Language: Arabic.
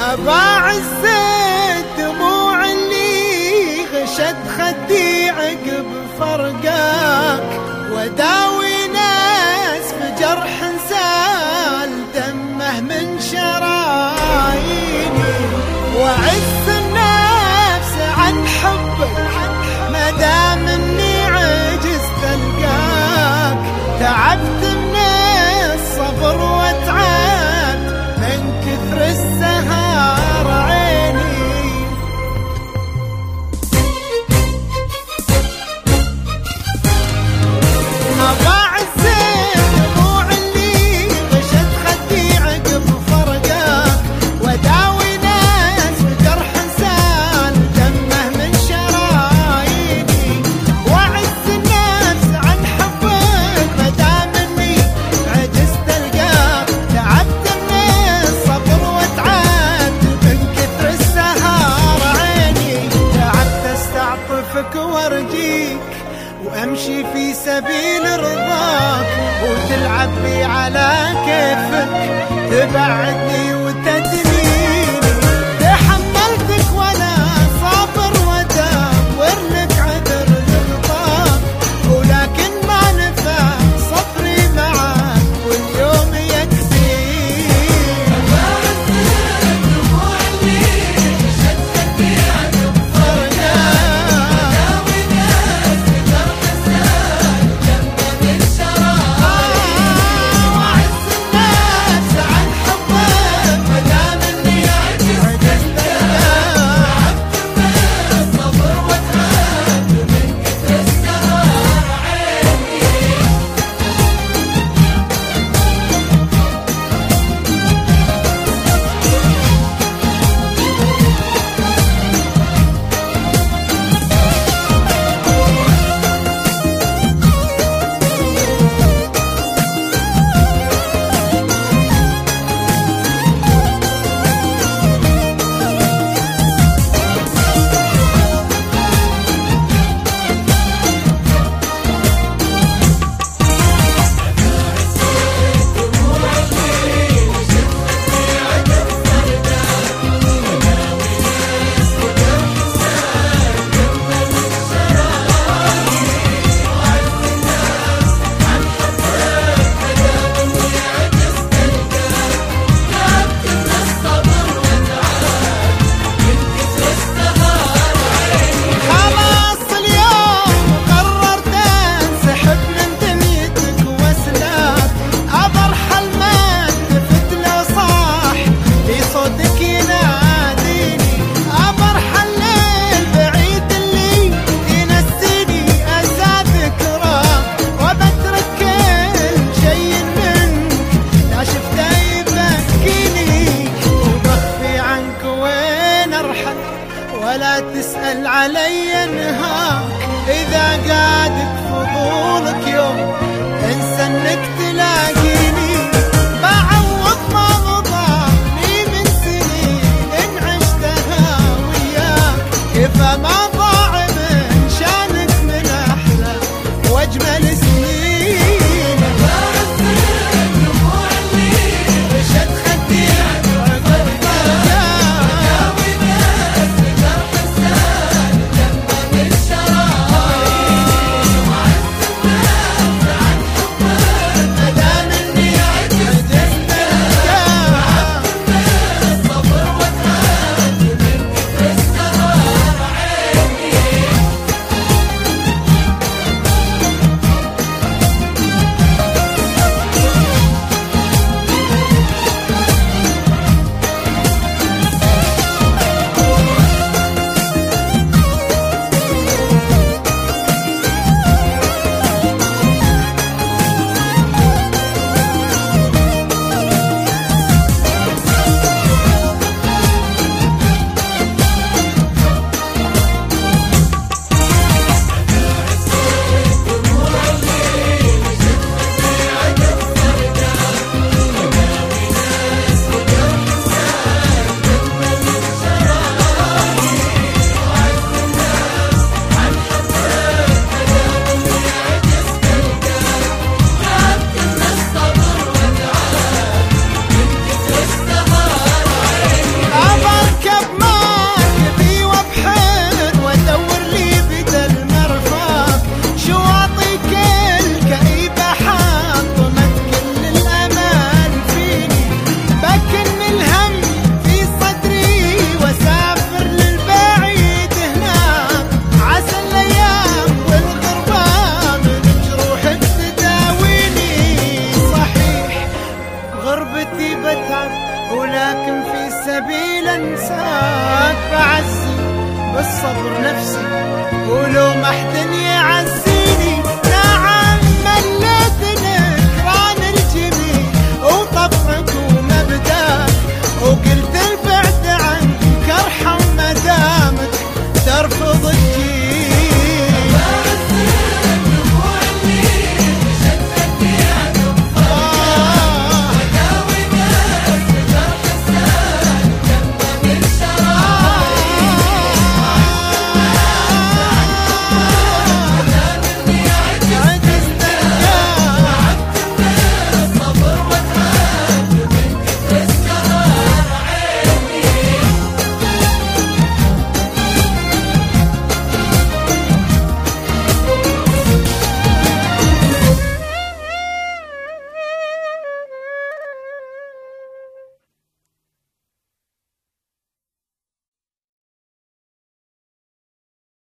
أباعز الدموع اللي غشت خدي عقب فرقاك، وداوي ناس في جرح سال دمه من شراييني، وعز النفس عن حبك مدام اني عجزت القاك، تعبت من الصبر وتعبت من كثر السهر عيني. أباعز الدموع اللي غشت خدي عقب فرقاك، وداوي ناس بجرح سال دمه من شراييني، وعز النفس عن حبك مدام اني عجزت القاك، تعبت من الصبر وتعبت من كثر السهر عيني، تعبت استعطفك وارجيك وامشي في سبيل رضاك، وتلعب بي على كيفك تبعدني وتدنيني، تحملتك وانا صابر وادور لك عذر لرضاك، ولكن ما نفع صبري معك واليوم يكفيني. أباعز الدموع اللي غشت خدي عقب فرقاك، وداوي ناس بجرح سال دمه من شراييني، وعز الناس عن حبك مدام اني عجزت القاك، تعبت من الصبر وتعبت من كثر السهر عيني. خلاص اليوم قررت انسحب من دنيتك واسلاك، ابرحل ما التفت لو صاح في صوتك يناديني، ابرحل للبعيد اللي ينسيني اسى ذكراك، وبترك كل شي منك لا شفته يبكيني، وبخفي عنك وين ارحل ولا تسأل علي نهاك، إذا قادك فضولك يوم انسى انك تلاقيني، بعوض ما غضبني من سنين ان عشتها وياك، كفى ما ضاع من شانك من احلى واجمل سنين. أباعز الدموع اللي غشت خدي عقب فرقاك، وداوي ناس بجرح سال دمه من شراييني، وعز الناس عن حبك مدام اني انساك بعزي بالصبر نفسي ولو ما حد يعزيني